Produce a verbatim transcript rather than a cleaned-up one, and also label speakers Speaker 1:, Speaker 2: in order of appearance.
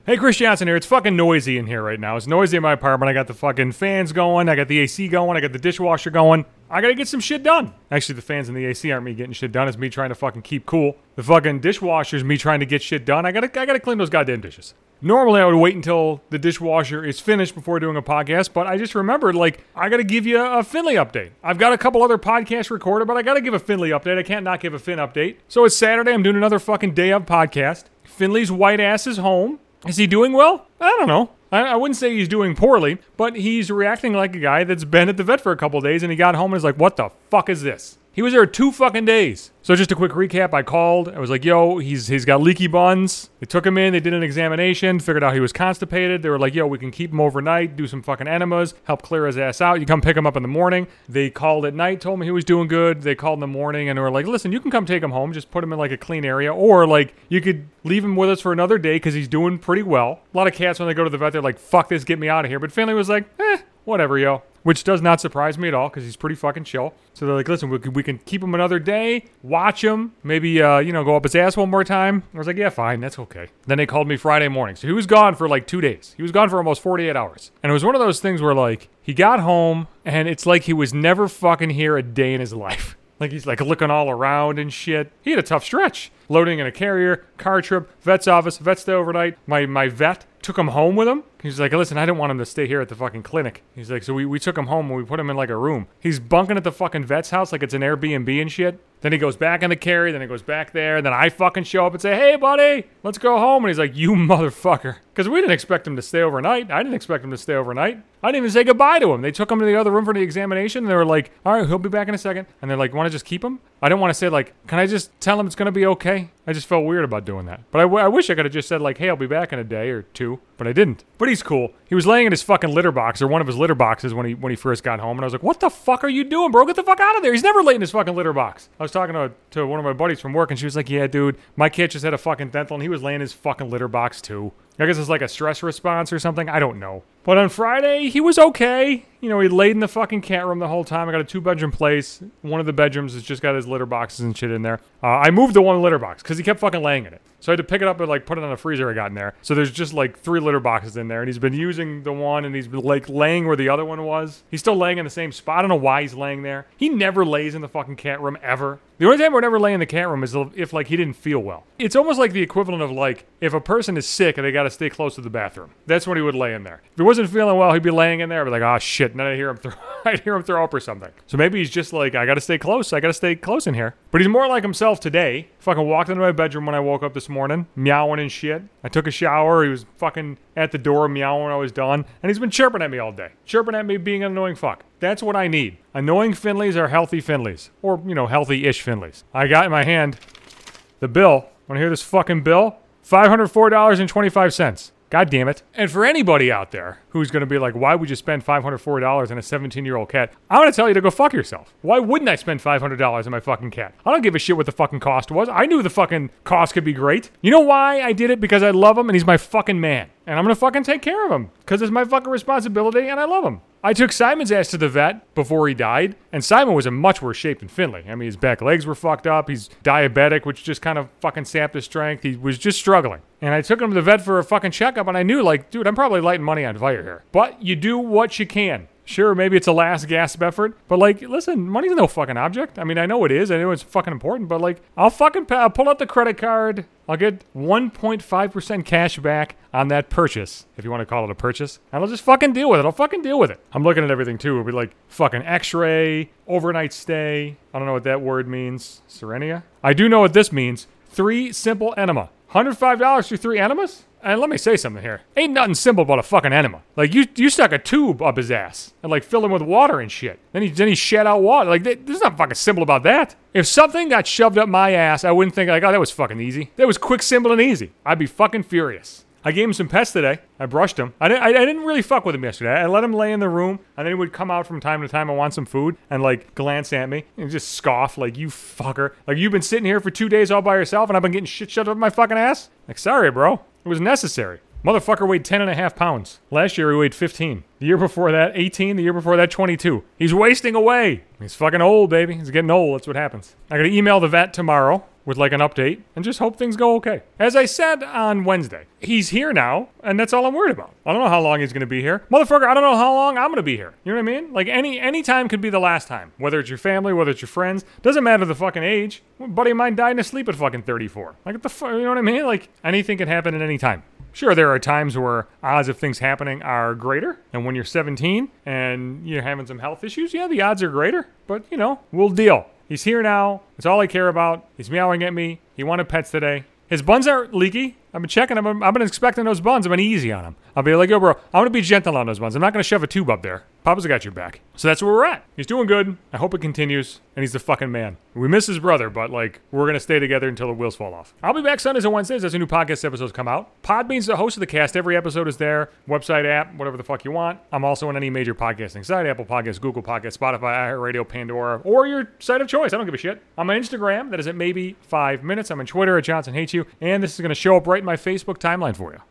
Speaker 1: Hey, Chris Johnson here. It's fucking noisy in here right now. It's noisy in my apartment. I got the fucking fans going. I got the A C going. I got the dishwasher going. I gotta get some shit done. Actually, the fans and the A C aren't me getting shit done. It's me trying to fucking keep cool. The fucking dishwasher's me trying to get shit done. I gotta, I gotta clean those goddamn dishes. Normally, I would wait until the dishwasher is finished before doing a podcast, but I just remembered, like, I gotta give you a Finley update. I've got a couple other podcasts recorded, but I gotta give a Finley update. I can't not give a Fin update. So it's Saturday. I'm doing another fucking day of podcast. Finley's white ass is home. Is he doing well? I don't know. I, I wouldn't say he's doing poorly, but he's reacting like a guy that's been at the vet for a couple days, and he got home and was like, what the fuck is this? He was there two fucking days. So just a quick recap, I called. I was like, yo, he's he's got leaky buns. They took him in. They did an examination, figured out he was constipated. They were like, yo, we can keep him overnight, do some fucking enemas, help clear his ass out. You come pick him up in the morning. They called at night, told me he was doing good. They called in the morning, and they were like, listen, you can come take him home. Just put him in like a clean area. Or like you could leave him with us for another day because he's doing pretty well. A lot of cats, when they go to the vet, they're like, fuck this, get me out of here. But Finley was like, eh, whatever, yo. Which does not surprise me at all because he's pretty fucking chill. So they're like, listen, we can, we can keep him another day, watch him, maybe, uh, you know, go up his ass one more time. I was like, yeah, fine, that's okay. Then they called me Friday morning. So he was gone for like two days. He was gone for almost forty-eight hours. And it was one of those things where like, he got home and it's like he was never fucking here a day in his life. Like he's like looking all around and shit. He had a tough stretch. Loading in a carrier, car trip, vet's office, vet stay overnight. My my vet took him home with him. He's like, listen, I didn't want him to stay here at the fucking clinic. He's like, so we, we took him home and we put him in like a room. He's bunking at the fucking vet's house like it's an Airbnb and shit. Then he goes back in the carrier, then he goes back there, and then I fucking show up and say, hey, buddy, let's go home. And he's like, you motherfucker. Because we didn't expect him to stay overnight. I didn't expect him to stay overnight. I didn't even say goodbye to him. They took him to the other room for the examination, and they were like, all right, he'll be back in a second. And they're like, want to just keep him? I didn't want to say, like, can I just tell him it's going to be okay? I just felt weird about doing that. But I, w- I wish I could have just said, like, hey, I'll be back in a day or two. But I didn't. But he's cool. He was laying in his fucking litter box, or one of his litter boxes when he when he first got home. And I was like, what the fuck are you doing, bro? Get the fuck out of there. He's never laid in his fucking litter box. I was talking to, to one of my buddies from work, and she was like, yeah, dude, my kid just had a fucking dental, and he was laying in his fucking litter box, too. I guess it's like a stress response or something. I don't know. But on Friday, he was okay. You know, he laid in the fucking cat room the whole time. I got a two-bedroom place. One of the bedrooms has just got his litter boxes and shit in there. Uh, I moved the one litter box because he kept fucking laying in it. So I had to pick it up and like put it on the freezer I got in there. So there's just like three litter boxes in there. And he's been using the one and he's been like laying where the other one was. He's still laying in the same spot. I don't know why he's laying there. He never lays in the fucking cat room ever. The only time I would ever lay in the cat room is if like he didn't feel well. It's almost like the equivalent of like if a person is sick and they got to stay close to the bathroom. That's when he would lay in there. If he wasn't feeling well, he'd be laying in there. I'd be like, oh shit. And then I hear him throw, I'd hear him throw up or something. So maybe he's just like, I got to stay close. I got to stay close in here. But he's more like himself today. Fucking walked into my bedroom when I woke up this morning, meowing and shit. I took a shower. He was fucking at the door meowing when I was done. And he's been chirping at me all day. Chirping at me being an annoying fuck. That's what I need. Annoying Finleys are healthy Finleys. Or, you know, healthy-ish Finleys. I got in my hand the bill. Want to hear this fucking bill? five hundred four dollars and twenty-five cents. God damn it. And for anybody out there who's going to be like, why would you spend five hundred four dollars on a seventeen-year-old cat? I want to tell you to go fuck yourself. Why wouldn't I spend five hundred dollars on my fucking cat? I don't give a shit what the fucking cost was. I knew the fucking cost could be great. You know why I did it? Because I love him and he's my fucking man. And I'm going to fucking take care of him. Because it's my fucking responsibility and I love him. I took Simon's ass to the vet before he died, and Simon was in much worse shape than Finley. I mean, his back legs were fucked up. He's diabetic, which just kind of fucking sapped his strength. He was just struggling. And I took him to the vet for a fucking checkup, and I knew, like, dude, I'm probably lighting money on fire here. But you do what you can. Sure, maybe it's a last gasp effort, but like, listen, money's no fucking object. I mean, I know it is. I know it's fucking important, but like, I'll fucking pay, I'll pull out the credit card. I'll get one point five percent cash back on that purchase, if you want to call it a purchase. And I'll just fucking deal with it. I'll fucking deal with it. I'm looking at everything too. It'll be like fucking x-ray, overnight stay. I don't know what that word means. Serenia? I do know what this means. Three simple enema. one hundred five dollars for three enemas? And let me say something here. Ain't nothing simple about a fucking enema. Like, you you stuck a tube up his ass and, like, filled him with water and shit. Then he then he shed out water. Like, there's nothing fucking simple about that. If something got shoved up my ass, I wouldn't think, like, oh, that was fucking easy. That was quick, simple, and easy. I'd be fucking furious. I gave him some pets today. I brushed him. I didn't, I, I didn't really fuck with him yesterday. I let him lay in the room, and then he would come out from time to time and want some food and, like, glance at me and just scoff, like, you fucker. Like, you've been sitting here for two days all by yourself, and I've been getting shit shoved up my fucking ass? Like, sorry, bro. It was necessary. Motherfucker weighed ten and a half pounds. Last year he weighed fifteen. The year before that, eighteen. The year before that, twenty-two. He's wasting away. He's fucking old, baby. He's getting old. That's what happens. I gotta email the vet tomorrow. with like an update and just hope things go okay. As I said on Wednesday, he's here now, and that's all I'm worried about. I don't know how long he's going to be here. Motherfucker, I don't know how long I'm going to be here. You know what I mean? Like any any time could be the last time. Whether it's your family, whether it's your friends. Doesn't matter the fucking age. A buddy of mine died in his sleep at fucking thirty-four. Like what the fuck, you know what I mean? Like anything can happen at any time. Sure, there are times where odds of things happening are greater. And when you're seventeen and you're having some health issues, yeah, the odds are greater. But, you know, we'll deal. He's here now. It's all I care about. He's meowing at me. He wanted pets today. His buns are leaky. I've been checking them. I've been expecting those buns. I've been easy on them. I'll be like, yo, bro, I'm going to be gentle on those buns. I'm not going to shove a tube up there. Papa's got your back. So that's where we're at. He's doing good. I hope it continues. And he's the fucking man. We miss his brother, but, like, we're going to stay together until the wheels fall off. I'll be back Sundays and Wednesdays as the new podcast episodes come out. Podbean's the host of the cast. Every episode is there. Website, app, whatever the fuck you want. I'm also on any major podcasting site. Apple Podcasts, Google Podcasts, Spotify, iHeartRadio, Pandora, or your site of choice. I don't give a shit. I'm on Instagram. That is at maybe five minutes. I'm on Twitter at Johnson Hates You. And this is going to show up right in my Facebook timeline for you.